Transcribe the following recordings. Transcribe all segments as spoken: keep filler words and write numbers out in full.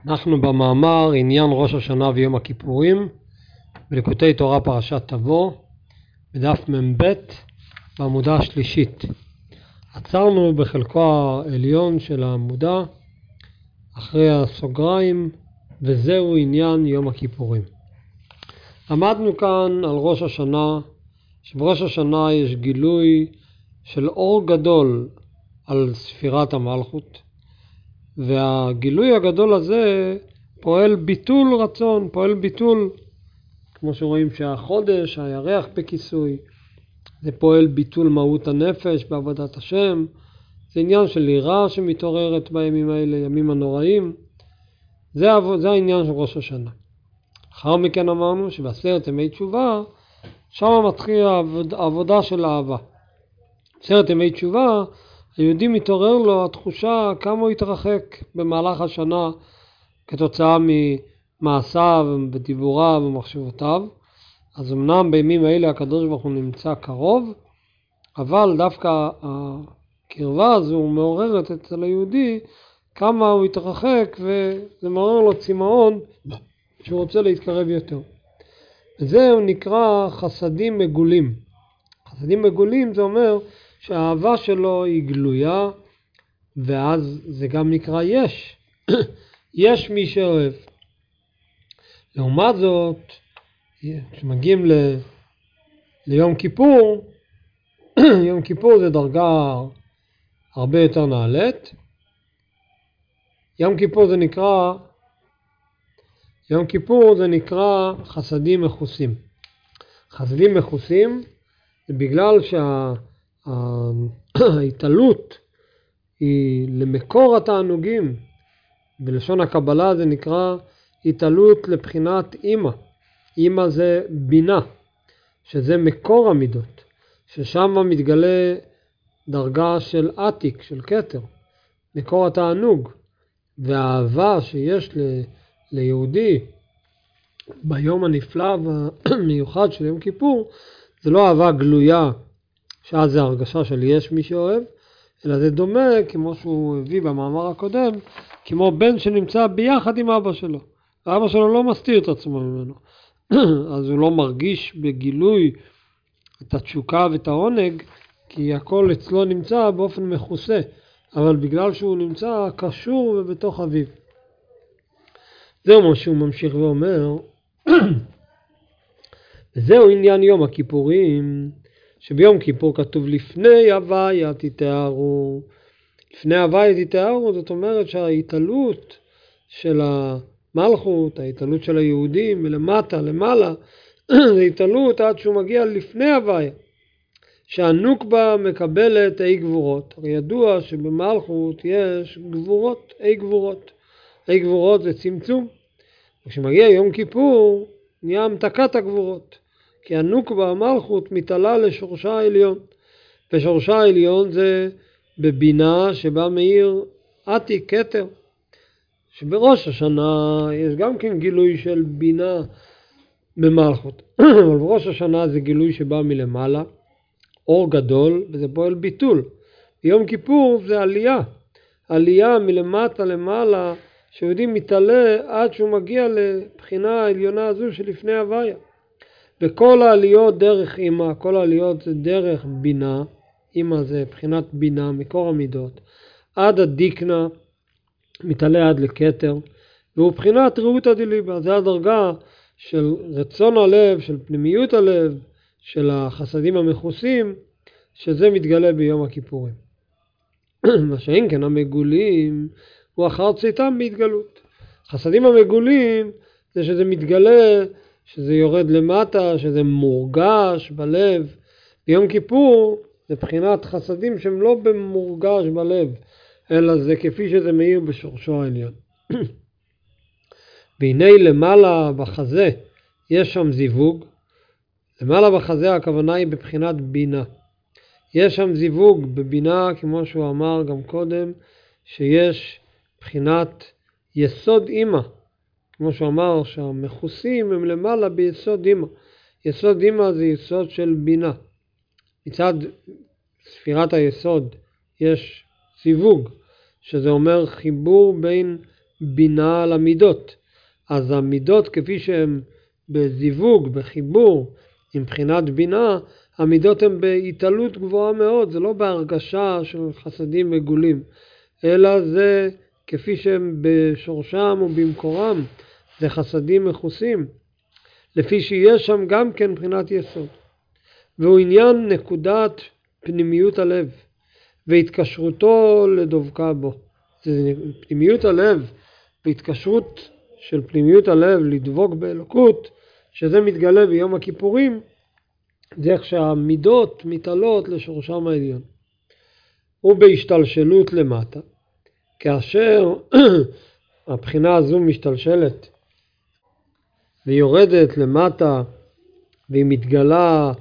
אנחנו במאמר עניין ראש השנה ויום הכיפורים בליקוטי תורה פרשת תבוא בדף מ"ב בעמודה השלישית. עצרנו בחלקו העליון של העמודה אחרי הסוגריים, וזהו עניין יום הכיפורים. למדנו כאן על ראש השנה, שבראש השנה יש גילוי של אור גדול על ספירת המלכות, והגילוי הגדול הזה פועל ביטול רצון, פועל ביטול, כמו שרואים שהחודש, הירח בכיסוי, זה פועל ביטול מהות הנפש בעבודת השם, זה עניין של יראה שמתעוררת בימים האלה, ימים הנוראים, זה, זה העניין של ראש השנה. אחר מכן אמרנו שבעשרת ימי תשובה, שם מתחיל העבודה של האהבה. בעשרת ימי תשובה, היהודי מתעורר לו התחושה כמה הוא התרחק במהלך השנה כתוצאה ממעשיו ודיבוריו ומחשבותיו. אז אמנם בימים האלה הקדוש ברוך הוא נמצא קרוב, אבל דווקא הקרבה הזו מעוררת אצל היהודי כמה הוא התרחק, וזה מעורר לו צמאון שהוא רוצה להתקרב יותר. וזהו נקרא חסדים מגולים. חסדים מגולים זה אומר שהאהבה שלו היא גלויה, ואז זה גם נקרא יש. יש מי שאוהב. לעומת זאת, כשמגיעים ל... ליום כיפור, יום כיפור זה דרגה הרבה יותר נעלית. יום כיפור זה נקרא, יום כיפור זה נקרא חסדים מכוסים. חסדים מכוסים זה בגלל שההתעלות היא למקור התענוגים. בלשון הקבלה זה נקרא התעלות לבחינת אימא. אימא זה בינה, שזה מקור המידות, ששם מתגלה דרגה של עתיק, של כתר, מקור התענוג. והאהבה שיש ל, ליהודי ביום הנפלא והמיוחד של יום כיפור, זה לא אהבה גלויה, שאז זה הרגשה של יש מי שאוהב, אלא זה דומה, כמו שהוא הביא במאמר הקודם, כמו בן שנמצא ביחד עם אבא שלו. ואבא שלו לא מסתיר את עצמו ממנו. אז הוא לא מרגיש בגילוי את התשוקה ואת העונג, כי הכל אצלו נמצא באופן מכוסה, אבל בגלל שהוא נמצא קשור ובתוך אביו. זהו מה שהוא ממשיך ואומר, וזהו עניין יום הכיפורים, שביום כיפור כתוב לפני הוויה תתארו. לפני הוויה תתארו, זאת אומרת שההתעלות של המלכות, ההתעלות של היהודים מלמטה למעלה, זה התעלות עד שהוא מגיע לפני הוויה, שהנוקבה מקבלת אי גבורות. הרי ידוע שבמלכות יש גבורות, אי גבורות. אי גבורות זה צמצום. כשמגיע יום כיפור נהיה המתקת הגבורות, כי הנוקבה המלכות מתעלה לשורשה העליון, ושורשה העליון זה בבינה שבה מאיר עתיק כתר. שבראש השנה יש גם כן גילוי של בינה במלכות, אבל בראש השנה זה גילוי שבא מלמעלה, אור גדול, וזה פועל ביטול. יום כיפור זה עלייה, עלייה מלמטה למעלה, שיהודי מתעלה עד שהוא מגיע לבחינה העליונה הזו שלפני הוויה. וכל העליות דרך אימא, כל העליות זה דרך בינה, אימא זה בחינת בינה, מקור המידות, עד הדיקנה, מתעלה עד לכתר, והוא בחינת ראות הדליבה, זה הדרגה של רצון הלב, של פנימיות הלב, של החסדים המכוסים, שזה מתגלה ביום הכיפורים. מה שאין כן המגולים, הוא אחר צאתם בהתגלות. חסדים המגולים זה שזה מתגלה, שזה יורד למטה, שזה מורגש בלב. ביום כיפור זה בחינת חסדים שהם לא במורגש בלב, אלא זה כפי שזה מאיר בשורשו העליון. והנה למעלה בחזה יש שם זיווג. למעלה בחזה הכוונה היא בבחינת בינה. יש שם זיווג בבינה, כמו שהוא אמר גם קודם, שיש בחינת יסוד אימא. כמו שהוא אמר שהמכוסים הם למעלה ביסוד אימא. יסוד אימא זה יסוד של בינה. מצד ספירת היסוד יש זיווג, שזה אומר חיבור בין בינה על המידות. אז המידות כפי שהן בזיווג, בחיבור, עם בחינת בינה, המידות הן בהתעלות גבוהה מאוד, זה לא בהרגשה של חסדים וגולים, אלא זה כפי שהם בשורשם ובמקורם, זה חסדים מכוסים, לפי שיש שם גם כן בחינת יסוד. והוא עניין נקודת פנימיות הלב, והתקשרותו לדבקה בו. זה פנימיות הלב, והתקשרות של פנימיות הלב לדבוק באלוקות, שזה מתגלה ביום הכיפורים, זה איך שהמידות מתעלות לשורשם העליון. ובהשתלשלות למטה, כאשר הבחינה הזו משתלשלת ויורדת למטה והיא מתגלה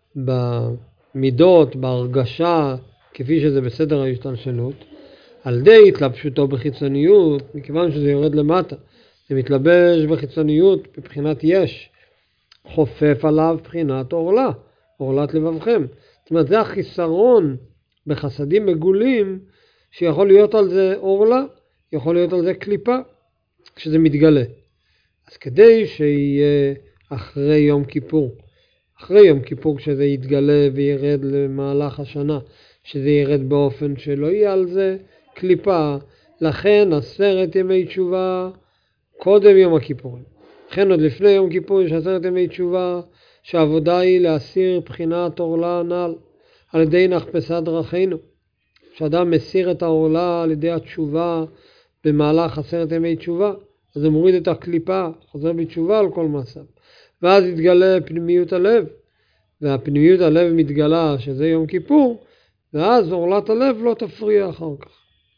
במידות, בהרגשה, כפי שזה בסדר ההשתלשלות, על די התלבשותו בחיצוניות, מכיוון שזה יורד למטה, זה מתלבש בחיצוניות בבחינת יש, חופף עליו בחינת אורלה, אורלת לבבכם. זאת אומרת, זה החיסרון בחסדים מגולים, שיכול להיות על זה אורלה, יכול להיות על זה קליפה, כשזה מתגלה. אז כדי שיהיה אחרי יום כיפור, אחרי יום כיפור כשזה יתגלה וירד למהלך השנה, שזה ירד באופן שלא יהיה על זה קליפה, לכן עשרת ימי תשובה קודם יום הכיפורים. לכן עוד לפני יום כיפור יש עשרת ימי תשובה, שהעבודה היא להסיר בחינת אורלה הנ"ל, על ידי נחפשה דרכינו. כשאדם מסיר את האורלה על ידי התשובה במהלך עשרת ימי תשובה, אז הוא מוריד את הקליפה, חוזר בתשובה על כל מצב. ואז יתגלה פנימיות הלב, והפנימיות הלב מתגלה שזה יום כיפור, ואז אורלת הלב לא תפריע אחר כך.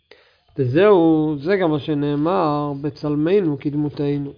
וזהו, זה גם מה שנאמר בצלמנו כדמותנו.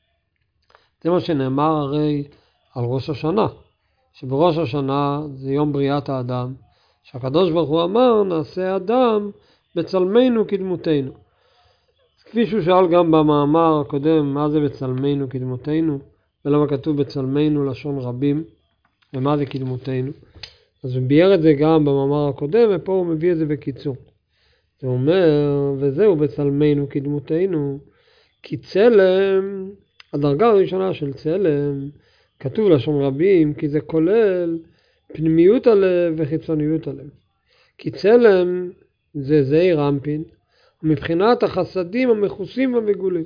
זה מה שנאמר הרי על ראש השנה, שבראש השנה זה יום בריאת האדם, שהקדוש ברוך הוא אמר נעשה אדם בצלמנו כדמותנו. כפי שהוא שאל גם במאמר הקודם, מה זה בצלמנו כדמותנו, ולמה כתוב בצלמנו לשון רבים, ומה זה כדמותנו. אז הוא ביאר את זה גם במאמר הקודם, ופה הוא מביא את זה בקיצור. זה אומר, וזהו בצלמנו כדמותנו, כי צלם, הדרגה הראשונה של צלם, כתוב לשון רבים, כי זה כולל פנימיות הלב וחיצוניות הלב. כי צלם זה זעיר אנפין, מבחינת החסדים המכוסים והמגולים.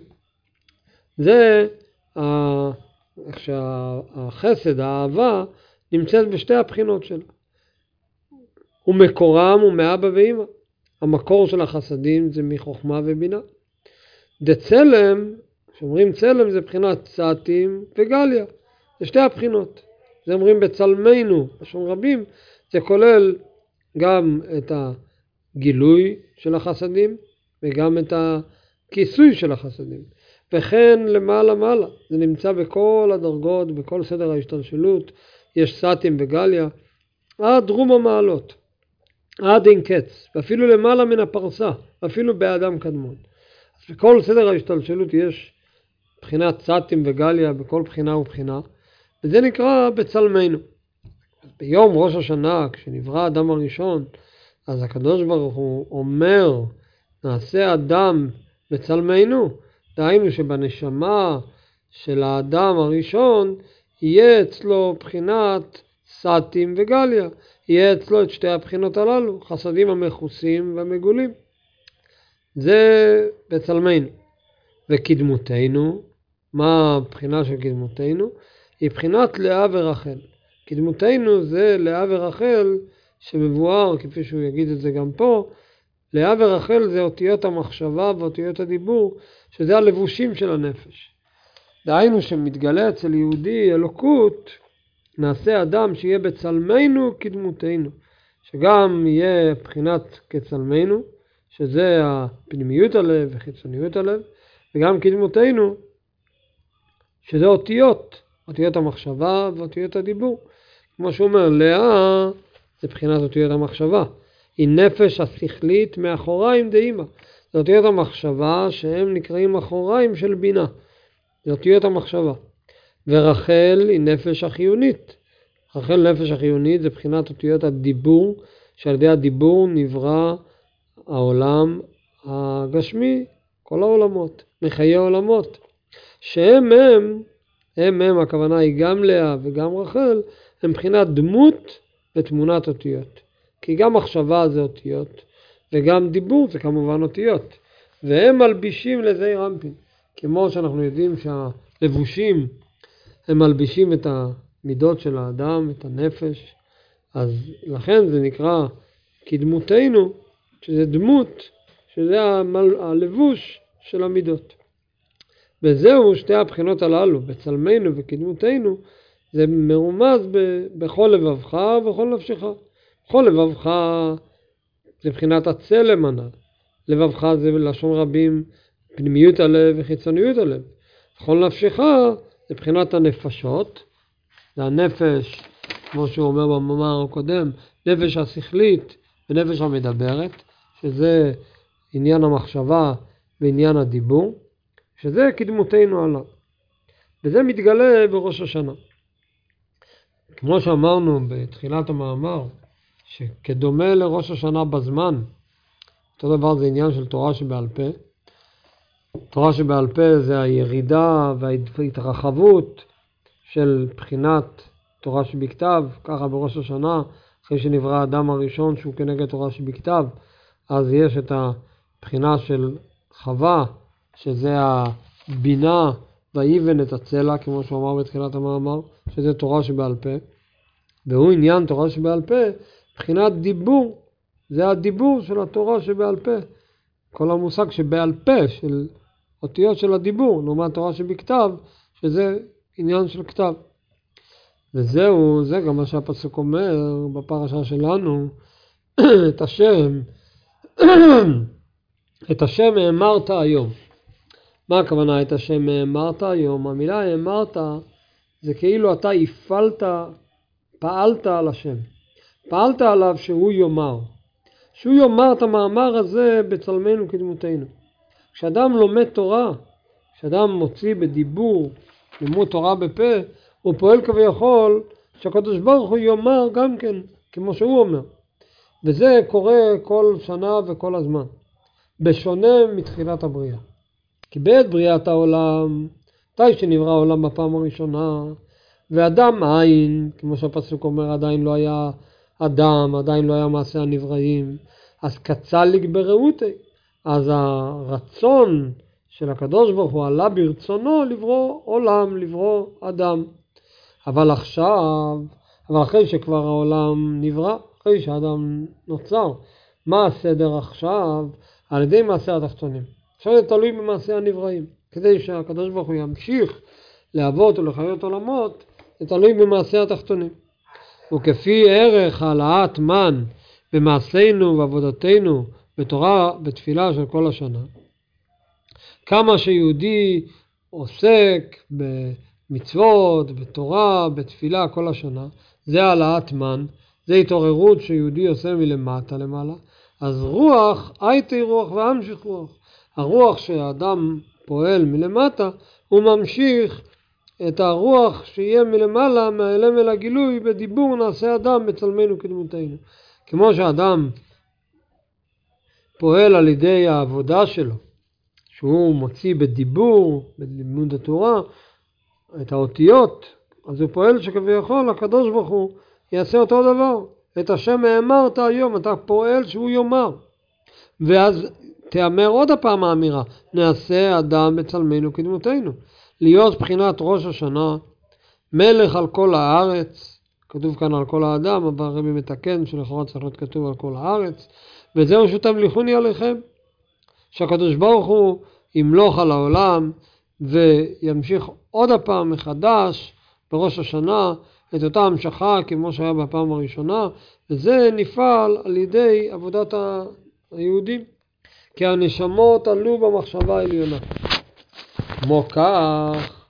זה איך שהחסד, האהבה, נמצאת בשתי הבחינות שלה. ומקורם הוא מאבא ואמא. המקור של החסדים זה מחוכמה ובינה. דצלם, שאומרים צלם זה בחינת צעתים וגליה. זה שתי הבחינות. זה אומרים בצלמנו, לשון רבים, זה כולל גם את הגילוי של החסדים וגם את הכיסוי של החסדים. וכן למעלה מעלה, זה נמצא בכל הדרגות, בכל סדר ההשתלשלות, יש סעתים וגליה, עד רום המעלות, עד אין קץ, ואפילו למעלה מן הפרסה, אפילו באדם קדמון. אז בכל סדר ההשתלשלות יש בחינת סעתים וגליה, בכל בחינה ובחינה, וזה נקרא בצלמנו. ביום ראש השנה, כשנברא האדם הראשון, אז הקדוש ברוך הוא אומר, נעשה אדם בצלמנו, דהיינו שבנשמה של האדם הראשון, יהיה אצלו בחינת סעתים וגליה, יהיה אצלו את שתי הבחינות הללו, חסדים המכוסים והמגולים. זה בצלמנו. וקדמותנו, מה הבחינה של קדמותנו? היא בחינת לאה ורחל. קדמותנו זה לאה ורחל שמבואר, כפי שהוא יגיד את זה גם פה, לאה ורחל זה אותיות המחשבה ואותיות הדיבור, שזה הלבושים של הנפש. דהיינו שמתגלה אצל יהודי אלוקות, נעשה אדם שיהיה בצלמנו כדמותנו, שגם יהיה בחינת כצלמנו, שזה הפנימיות הלב וחיצוניות הלב, וגם כדמותנו, שזה אותיות, אותיות המחשבה ואותיות הדיבור. כמו שהוא אומר, לאה זה בחינת אותיות המחשבה. היא נפש השכלית מאחוריים דאמא. זה אותיות המחשבה שהם נקראים אחוריים של בינה. זה אותיות המחשבה. ורחל היא נפש החיונית. רחל נפש החיונית זה בחינת אותיות הדיבור, שעל ידי הדיבור נברא העולם הגשמי, כל העולמות, מחיי העולמות, שהם הם, הם הם, הכוונה היא גם לאה וגם רחל, הם מבחינת דמות ותמונת אותיות. כי גם מחשבה זה אותיות, וגם דיבור זה כמובן אותיות. והם מלבישים לזעיר אנפין. כמו שאנחנו יודעים שהלבושים, הם מלבישים את המידות של האדם, את הנפש. אז לכן זה נקרא כדמותנו, שזה דמות, שזה הלבוש של המידות. וזהו שתי הבחינות הללו, בצלמנו וכדמותנו, זה מרומז ב- בכל לבבך ובכל נפשך. בכל לבבך זה בחינת הצלם הנ"ל. לבבך זה לשון רבים, פנימיות הלב וחיצוניות הלב. בכל נפשך זה בחינת הנפשות, זה הנפש, כמו שהוא אומר במאמר הקודם, נפש השכלית ונפש המדברת, שזה עניין המחשבה ועניין הדיבור, שזה כדמותנו עליו. וזה מתגלה בראש השנה. כמו שאמרנו בתחילת המאמר, שכדומה לראש השנה בזמן, אותו דבר זה עניין של תורה שבעל פה. תורה שבעל פה זה הירידה וההתרחבות של בחינת תורה שבכתב, ככה בראש השנה, אחרי שנברא האדם הראשון שהוא כנגד תורה שבכתב, אז יש את הבחינה של חווה, שזה הבינה והאיבן את הצלע, כמו שהוא אמר בתחילת המאמר, שזה תורה שבעל פה. והוא עניין תורה שבעל פה, בחינת דיבור, זה הדיבור של התורה שבעל פה. כל המושג שבעל פה, של אותיות של הדיבור, לעומת תורה שבכתב, שזה עניין של כתב. וזהו, זה גם מה שהפסוק אומר בפרשה שלנו, את השם, את השם האמרת היום. מה הכוונה את השם האמרת היום? המילה האמרת זה כאילו אתה הפעלת, פעלת על השם. פעלת עליו שהוא יאמר. שהוא יאמר את המאמר הזה בצלמנו כדמותנו. כשאדם לומד תורה, כשאדם מוציא בדיבור, לימוד תורה בפה, הוא פועל כביכול שהקדוש ברוך הוא יאמר גם כן, כמו שהוא אומר. וזה קורה כל שנה וכל הזמן. בשונה מתחילת הבריאה. כי בעת בריאת העולם, מתי שנברא העולם בפעם הראשונה, ואדם עין, כמו שהפסוק אומר, עדיין לא היה אדם, עדיין לא היה מעשה הנבראים, אז קצליק ברעותי. אז הרצון של הקדוש ברוך הוא עלה ברצונו לברוא עולם, לברוא אדם. אבל עכשיו, אבל אחרי שכבר העולם נברא, אחרי שהאדם נוצר, מה הסדר עכשיו? על ידי מעשה התחתונים. עכשיו זה תלוי במעשה הנבראים. כדי שהקדוש ברוך הוא ימשיך לעבוד ולחיות עולמות, זה תלוי במעשה התחתונים. וכפי ערך העלאת מן במעשינו ועבודתנו בתורה בתפילה של כל השנה, כמה שיהודי עוסק במצוות, בתורה, בתפילה כל השנה, זה העלאת מן, זה התעוררות שיהודי עושה מלמטה למעלה. אז רוח, הייתי רוח ואמשיך רוח. הרוח שהאדם פועל מלמטה, הוא ממשיך את הרוח שיהיה מלמעלה, מהאלם אל הגילוי, בדיבור נעשה אדם בצלמנו כדמותנו. כמו שהאדם פועל על ידי העבודה שלו, שהוא מוציא בדיבור, בלימוד התורה, את האותיות, אז הוא פועל שכביכול הקדוש ברוך הוא יעשה אותו דבר. את השם האמרת היום, אתה פועל שהוא יאמר. ואז תאמר עוד הפעם האמירה, נעשה אדם בצלמנו כדמותנו. להיות בחינת ראש השנה, מלך על כל הארץ, כתוב כאן על כל האדם, אבל הרבי מתקן שלכאורה צריך להיות כתוב על כל הארץ, וזהו שתמליכוני עליכם, שהקדוש ברוך הוא ימלוך על העולם, וימשיך עוד הפעם מחדש בראש השנה, את אותה המשכה כמו שהיה בפעם הראשונה, וזה נפעל על ידי עבודת היהודים, כי הנשמות עלו במחשבה העליונה. כמו כך,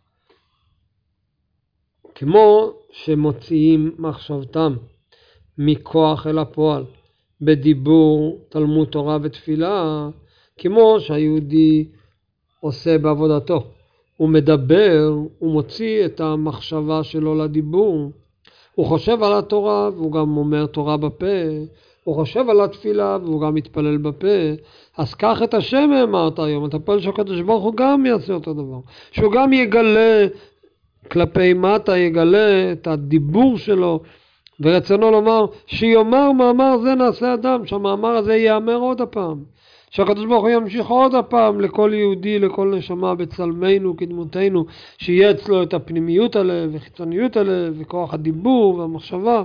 כמו שמוציאים מחשבתם מכוח אל הפועל, בדיבור, תלמוד תורה ותפילה, כמו שהיהודי עושה בעבודתו. הוא מדבר, הוא מוציא את המחשבה שלו לדיבור, הוא חושב על התורה, והוא גם אומר תורה בפה, הוא חושב על התפילה והוא גם מתפלל בפה, אז קח את השם אמרת היום, אתה פועל שהקדוש ברוך הוא גם יעשה אותו דבר, שהוא גם יגלה כלפי מטה, יגלה את הדיבור שלו, ורצונו לומר שיאמר מאמר זה נעשה אדם, שהמאמר הזה יאמר עוד הפעם, שהקדוש ברוך הוא ימשיך עוד הפעם לכל יהודי, לכל נשמה בצלמנו, כדמותנו, שיהיה אצלו את הפנימיות הלב וחיצוניות הלב וכוח הדיבור והמחשבה.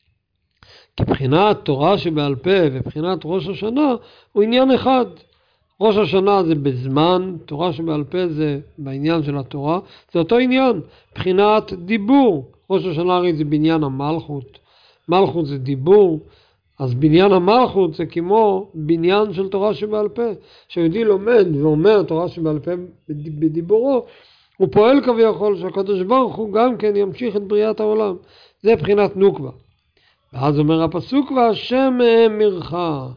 כי בחינת תורה שבעל פה ובחינת ראש השנה הוא עניין אחד. ראש השנה זה בזמן, תורה שבעל פה זה בעניין של התורה, זה אותו עניין, בחינת דיבור. ראש השנה הרי זה בניין המלכות, מלכות זה דיבור, אז בניין המלכות זה כמו בניין של תורה שבעל פה. שיהודי לומד ואומר תורה שבעל פה בדיבורו, הוא פועל כביכול שהקדוש ברוך הוא גם כן ימשיך את בריאת העולם. זה בחינת נוקבה. ואז אומר הפסוק, והשם האמירך.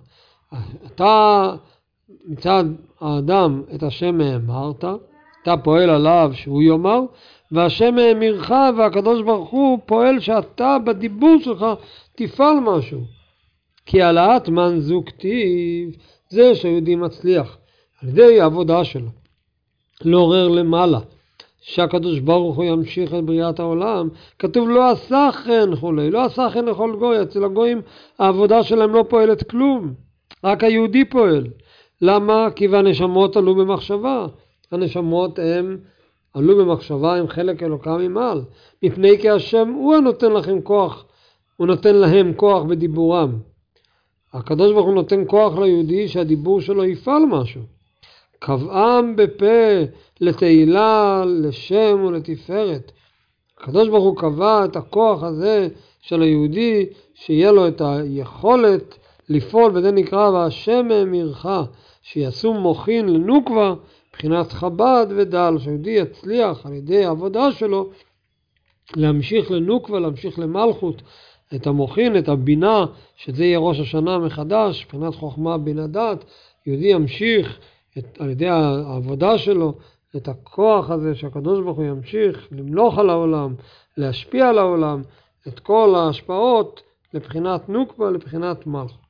אתה מצד האדם את השם האמרת, אתה פועל עליו שהוא יאמר, והשם האמירך, והקדוש ברוך הוא פועל שאתה בדיבור שלך תפעל משהו. כי העלאת מן זו כתיב, זה שיהודי מצליח על ידי העבודה שלו לעורר למעלה, שהקדוש ברוך הוא ימשיך את בריאת העולם. כתוב לא עשה כן חולי, לא עשה כן לכל גוי. אצל הגויים העבודה שלהם לא פועלת כלום, רק היהודי פועל. למה? כי והנשמות עלו במחשבה. הנשמות הם עלו במחשבה, הם חלק אלוקם ממעל, מפני כי השם הוא הנותן לכם כוח, הוא נותן להם כוח בדיבורם. הקדוש ברוך הוא נותן כוח ליהודי שהדיבור שלו יפעל משהו. קבעם בפה לתהילה, לשם ולתפארת. הקדוש ברוך הוא קבע את הכוח הזה של היהודי, שיהיה לו את היכולת לפעול, וזה נקרא והשם האמירך, שיעשו מוכין לנוקבה, מבחינת חב"ד ודל, שיהודי יצליח על ידי העבודה שלו להמשיך לנוקבה, להמשיך למלכות, את המוכין, את הבינה, שזה יהיה ראש השנה מחדש, מבחינת חוכמה בינה דת. יהודי ימשיך את, על ידי העבודה שלו את הכוח הזה שהקדוש ברוך הוא ימשיך למלוך על העולם, להשפיע על העולם, את כל ההשפעות לבחינת נוקבה, לבחינת מלכות.